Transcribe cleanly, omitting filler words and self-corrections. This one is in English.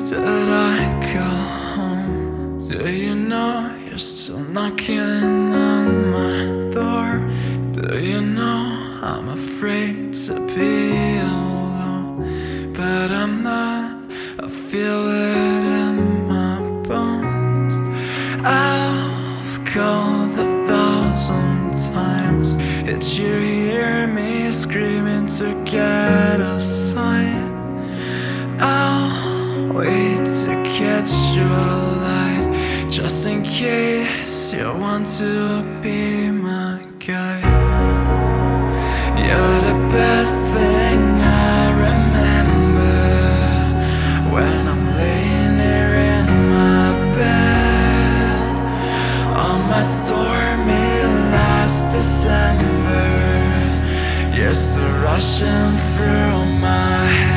Did I go home? Do you know you're still knocking on my door? Do you know I'm afraid to be alone? But I'm not, I feel it in my bones. I've called 1,000 times. Did you hear me screaming to get a sign? I'll wait to catch your light, just in case you want to be my guide. You're the best thing I remember when I'm laying there in my bed on my stormy last December. Years still rushing through my head.